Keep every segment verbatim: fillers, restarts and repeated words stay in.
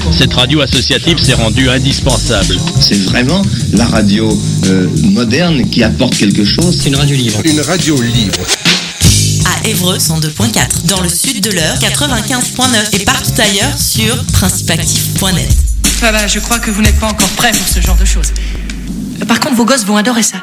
cette radio associative s'est rendue indispensable. C'est vraiment la radio euh, moderne qui apporte quelque chose. C'est une radio libre. Une radio libre. À Évreux, cent deux virgule quatre. Dans le sud de l'Eure, quatre-vingt-quinze virgule neuf. Et partout ailleurs sur principeactif point net. Ah bah, je crois que vous n'êtes pas encore prêts pour ce genre de choses. Par contre, vos gosses vont adorer ça.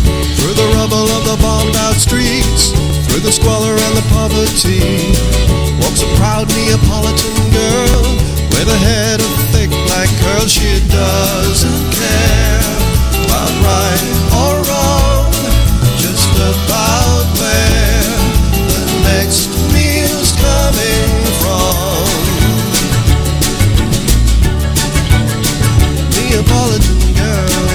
the bombed out streets, through the squalor and the poverty. walks a proud Neapolitan girl with a head of thick black curls. She doesn't care about right or wrong, just about where the next meal's coming from. Neapolitan girl.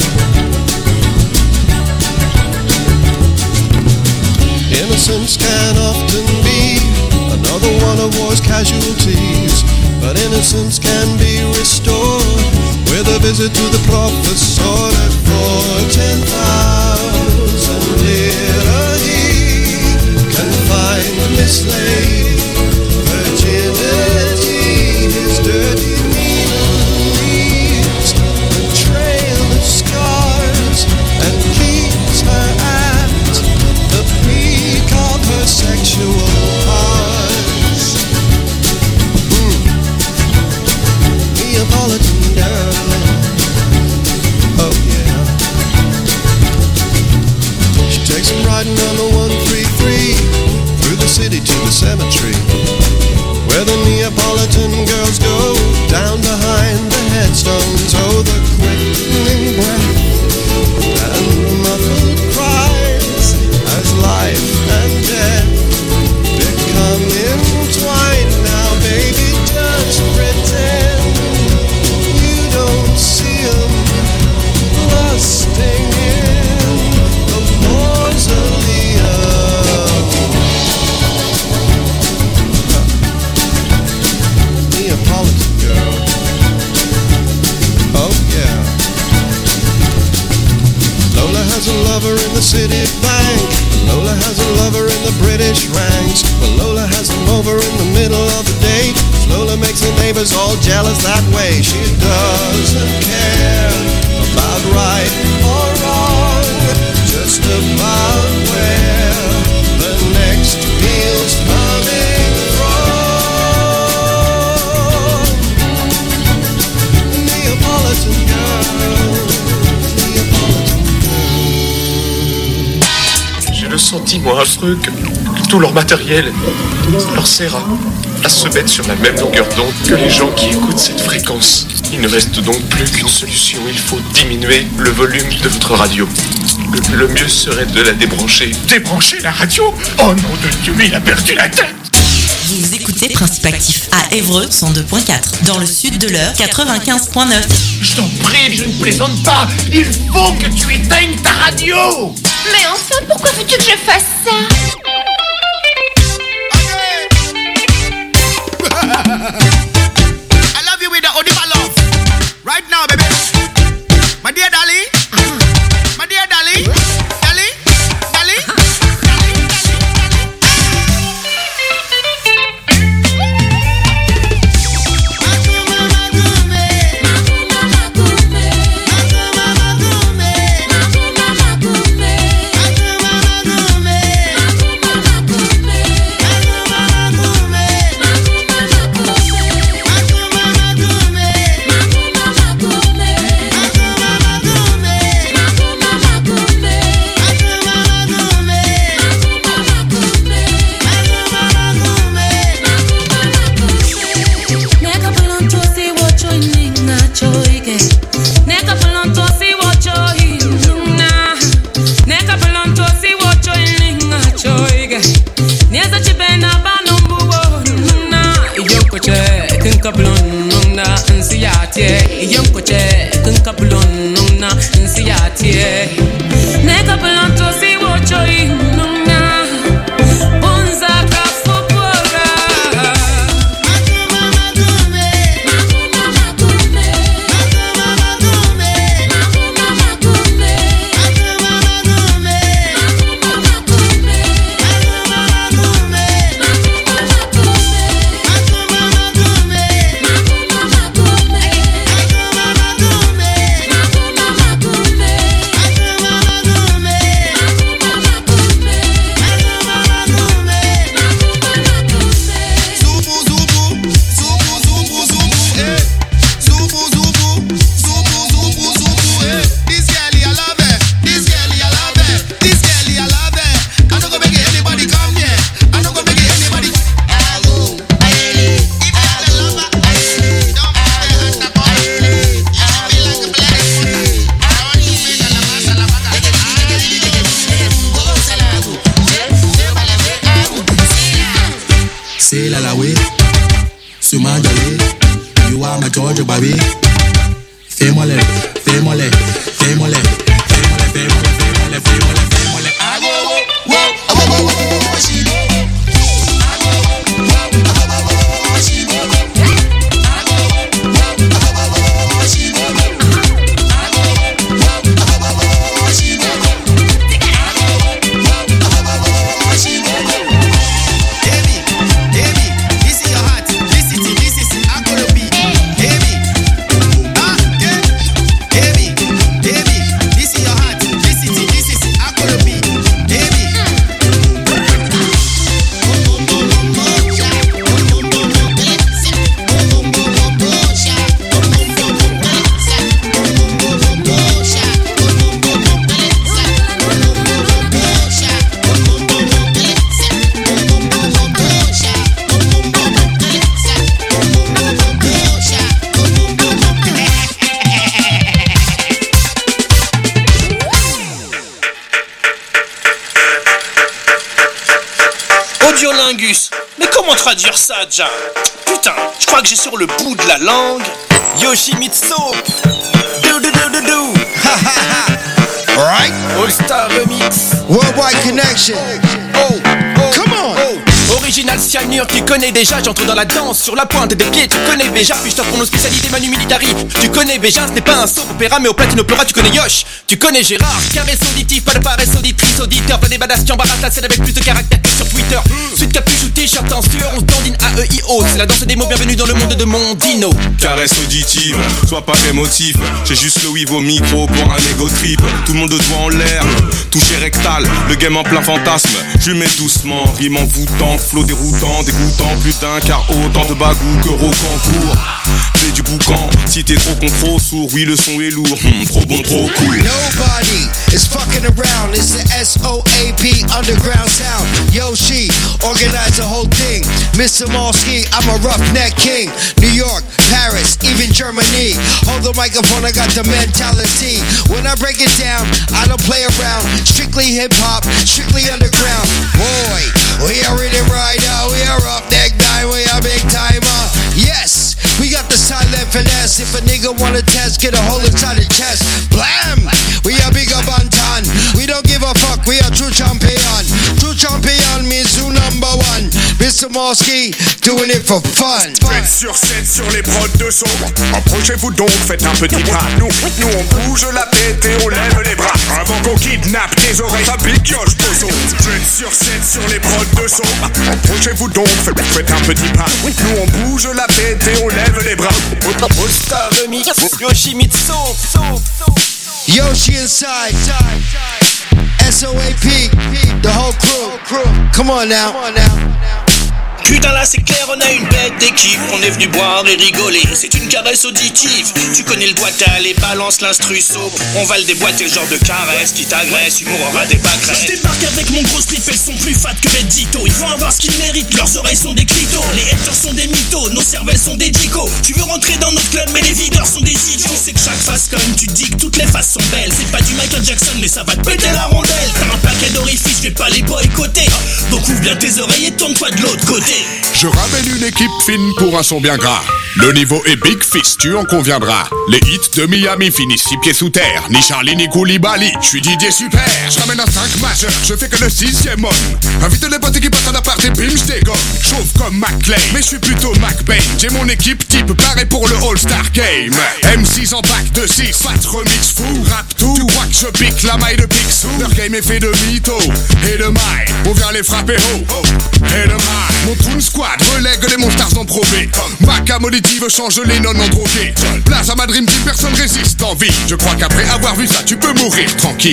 Innocence can often be another one of war's casualties, but innocence can be restored with a visit to the professor for ten thousand lira. He can find Miss Lady virginity. His dirty needle leaves a trail of scars and keeps her at the peak of her sexual parts. Mm. Neapolitan girl, oh yeah. She takes him riding on the one three three through the city to the cemetery, where the Neapolitan girls go down behind the headstones. Oh, the quickening breath and the muffled cries as life and death become entwined. Now, baby, just pretend you don't see 'em lusting in the mausoleum. Neapolitan girl, oh yeah. Lola has a lover in the city bank. Lola has a lover in the British ranks. Well, Lola has them over in the middle of the day. Lola makes the neighbors all jealous that way. She doesn't care about right or wrong, just about where the next meal's coming from. Neapolitan girl, Neapolitan girl. J'ai le sentiment affreux que, que tout leur matériel leur sert à, à se mettre sur la même longueur d'onde que les gens qui écoutent cette fréquence. Il ne reste donc plus qu'une solution, il faut diminuer le volume de votre radio. Le, le mieux serait de la débrancher. Débrancher la radio? Oh nom de Dieu, mais il a perdu la tête! Vous écoutez Principe Actif à Évreux cent deux point quatre, dans le sud de l'Eure quatre-vingt-quinze point neuf. Je t'en prie, je ne plaisante pas. Il faut que tu éteignes ta radio. Mais enfin, pourquoi veux-tu que je fasse ça? I love you with the Odiva love. Right now, baby. My dear Dolly. My dear Dolly. Dolly. Dolly. You are my Georgia baby. Fais-moi les, fais-moi les, fais-moi les, fais-moi les, fais-moi les, fais-moi les, fais-moi les, fais-moi les. Ah, wow, wow, wow, wow, wow, she go. Audiolingus. Mais comment traduire ça, déjà? Putain, je crois que j'ai sur le bout de la langue Yoshimitsu. Do do do do do. Ha ha ha. Alright. All Star Remix. Worldwide Connection. Oh, oh, come on. Oh. Original cyanure, tu connais déjà, j'entre dans la danse sur la pointe des pieds, tu connais Béja, puis je t'offre mon spécialité Manu Militari. Tu connais Béja, ce n'est pas un soap opéra mais au platine opéra, tu connais Yosh. Tu connais Gérard, caresse auditif, pas de paresse auditrice, auditeur, pas des badass qui embarrassent la scène avec plus de caractère que sur Twitter. Suite capuche ou t-shirt en sueur, on se dandine A E I O, c'est la danse des mots, bienvenue dans le monde de mon dino. Caresse auditive, sois pas émotif, j'ai juste le weave au micro pour un ego trip. Tout le monde doigt en l'air, touché rectal, le game en plein fantasme. Je mets doucement, rime en voûtant, flow déroutant, dégoûtant, plus d'un car autant de bagou que Rocancourt. J'ai du boucan, si t'es trop con, trop sourd, oui le son est lourd, hmm, trop bon, trop cool. Nobody is fucking around, it's the S O A P underground sound. Yoshi, organize the whole thing. Mister Malski, I'm a roughneck king. New York, Paris, even Germany. Hold the microphone, I got the mentality. When I break it down, I don't play around. Strictly hip hop, strictly underground. Boy, we are ready right now. We are up neck time, we are big timer. Yes, we got the silent finesse. If a nigga wanna test, get a hole inside the chest. Blam! We are big up on ton. We don't give a fuck, we are true champion. True champion means who number one. Mister Malski, doing it for fun. sept sur sept sur les prods de son. Approchez-vous donc, faites un petit pas. Nous, nous on bouge la tête et on lève les bras. Avant qu'on kidnappe tes oreilles, ça picioche poisson. sept sur sept sur les prods de son. Approchez-vous donc, faites, faites un petit pas. Nous on bouge la tête et on lève les bras. All Star Remix, Yoshimitsu. Yoshi inside. S O A P, the whole crew. Come on now. Putain là c'est clair, on a une bête d'équipe. On est venu boire et rigoler, c'est une caresse auditive. Tu connais le boital et balance l'instru soap. On va le déboîter, le genre de caresse qui t'agresse. Humour aura des pâquerettes. Je débarque avec mon gros slip, elles sont plus fat que Reddito. Ils vont avoir ce qu'ils méritent, leurs oreilles sont des clitos. Les haters sont des mythos, nos cervelles sont des dicos. Tu veux rentrer dans notre club mais les videurs sont des idiots. C'est que chaque face conne, tu te dis que toutes les faces sont belles. C'est pas du Michael Jackson mais ça va te péter la rondelle. T'as un paquet d'orifices, je vais pas les boycotter. Donc ouvre bien tes oreilles et tourne-toi de l'autre côté. Je ramène une équipe fine pour un son bien gras. Le niveau est big fist, tu en conviendras. Les hits de Miami finissent six pieds sous terre. Ni Charlie ni Koulibaly, je suis Didier Super. Je ramène un cinq majeur, je fais que le sixième homme. Invite les potes qui passent en appart et bim, je dégomme. Chauve comme McClay, mais je suis plutôt McBain. J'ai mon équipe type paré pour le All-Star Game. M six en pack de six, fat remix fou, rap tout. Tu crois que je pique la maille de Picsou? Leur game est fait de mytho et de maille. On vient les frapper haut et de maille. Mon Toon Squad relègue les monsters en Pro B. Ma cam auditive change les non en drogués. Place à ma dream team, personne résiste en vie. Je crois qu'après avoir vu ça, tu peux mourir tranquille.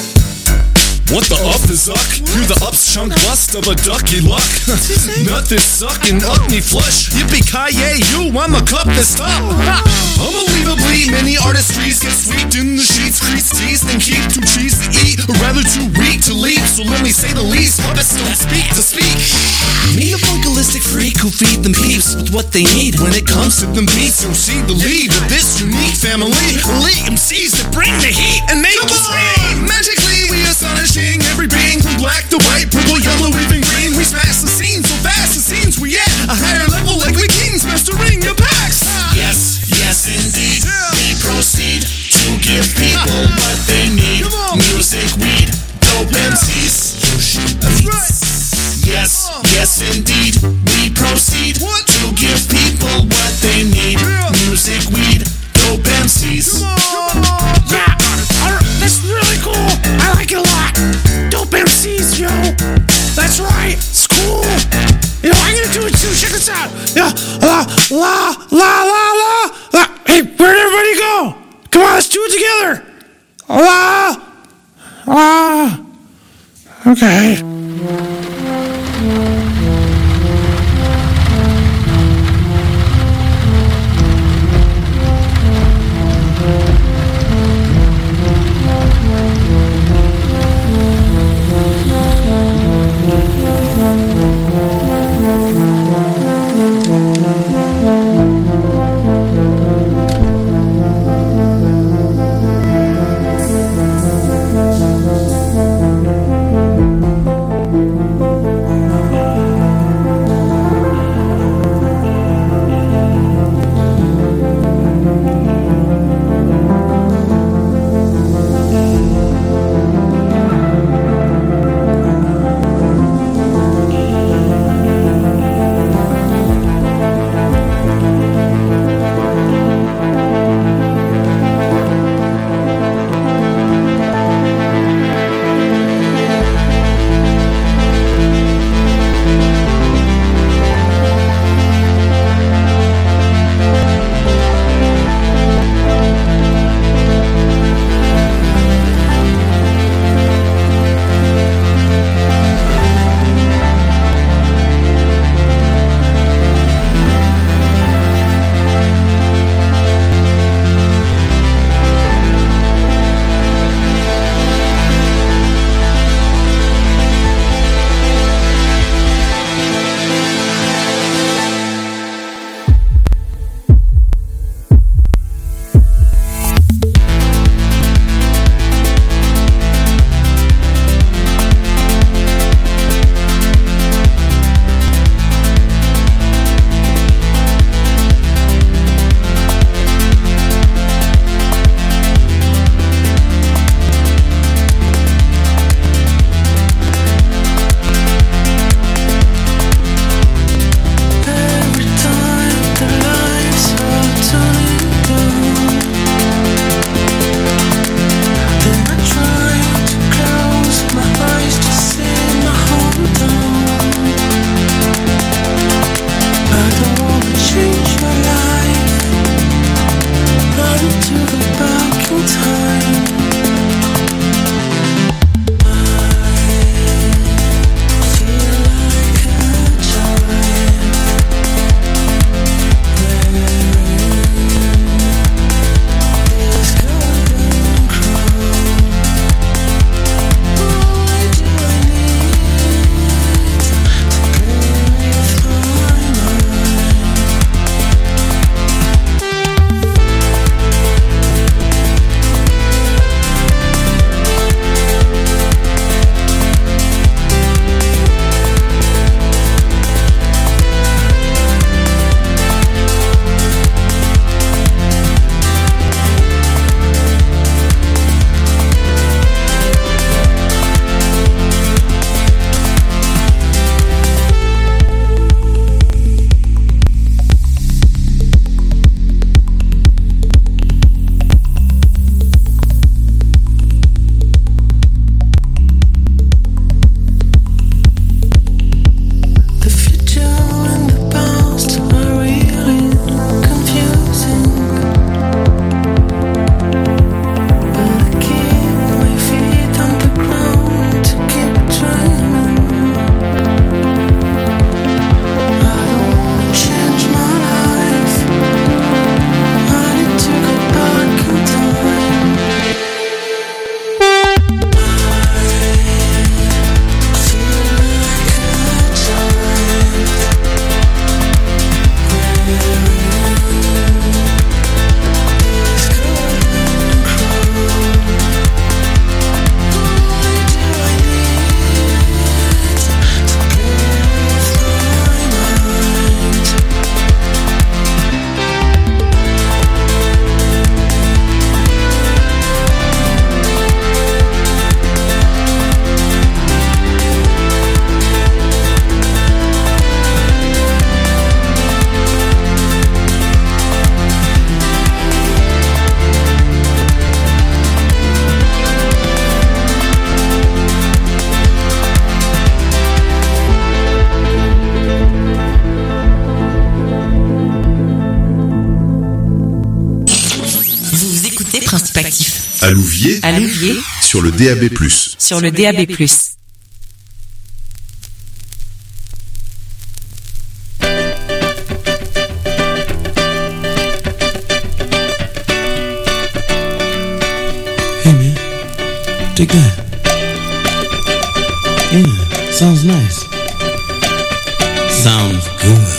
What the up is up? You're the ups chunk bust of a ducky luck. Nothing sucking up me flush. Yippee-ki-yay, you, I'm a cup that's up. Unbelievably, many artistries get swept in the sheets. Crease teased and keep too cheese to eat, or rather too weak to leap. So let me say the least, puppets don't speak to speak. Me a funkalistic freak who feed them peeps with what they need. When it comes to them beats, you'll see the lead of this unique family. Elite M Cs that bring the heat and make it rain. Magically, we astonishing every being from black to white, purple, yellow, even green. We smash the scene so fast, it seems we at a higher level like we kings mastering your past. C's. Yeah, all right, that's really cool. I like it a lot. Dope M Cs, yo. That's right. It's cool. You know, I'm gonna do it too. Check this out. Yeah, la la la la la. la. Hey, where'd everybody go? Come on, let's do it together. La la. Okay. À Louviers. À Louviers. Sur le D A B plus. Sur le D A B plus. Hey man, take that. Yeah, sounds nice. Sounds good.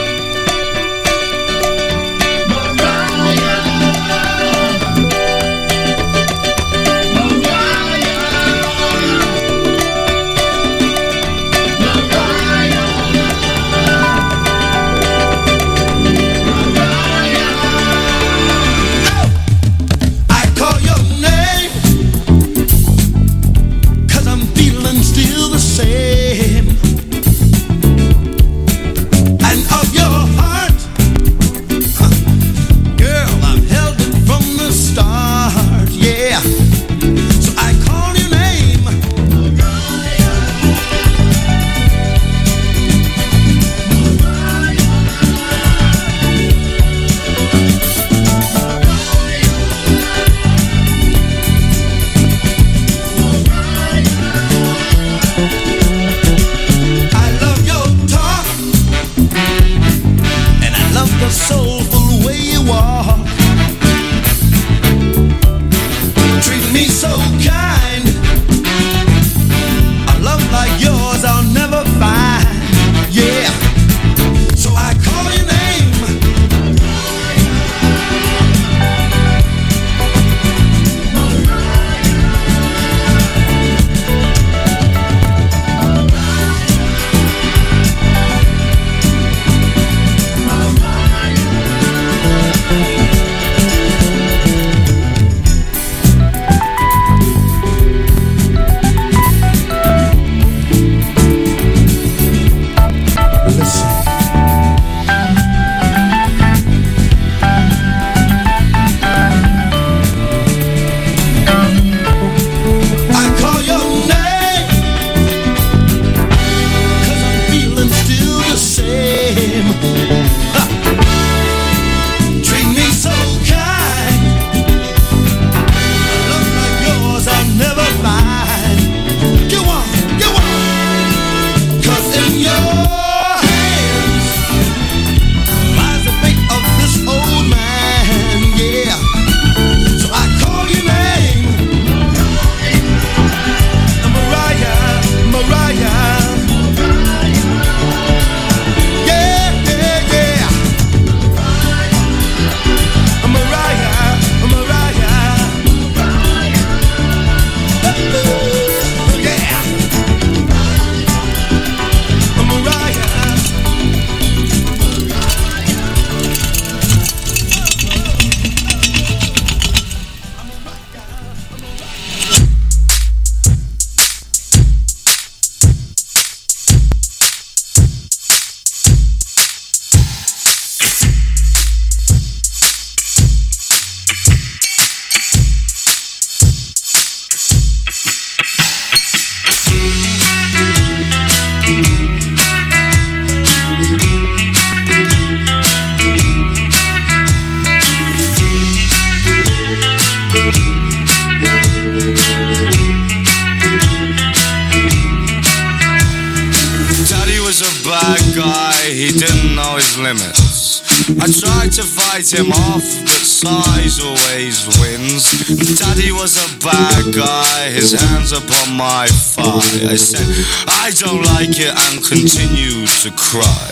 I tried to fight him off, but size always wins. Daddy was a bad guy, his hands upon my thigh. I said, I don't like it, and continued to cry.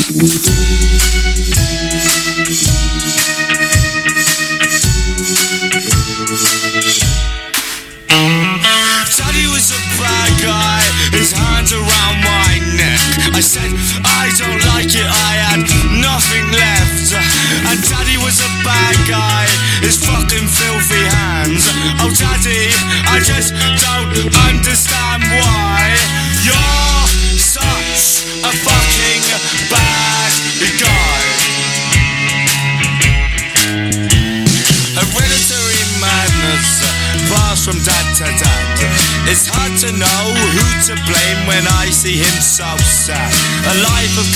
Daddy was a bad guy, his hands around my neck. I said, I don't like it, I had nothing left. And Daddy was a bad guy, his fucking filthy hands. Oh Daddy, I just don't understand why you're such a fucking bad guy. Hereditary madness, passed from dad to dad. It's hard to know who to blame when I see him so sad. A life of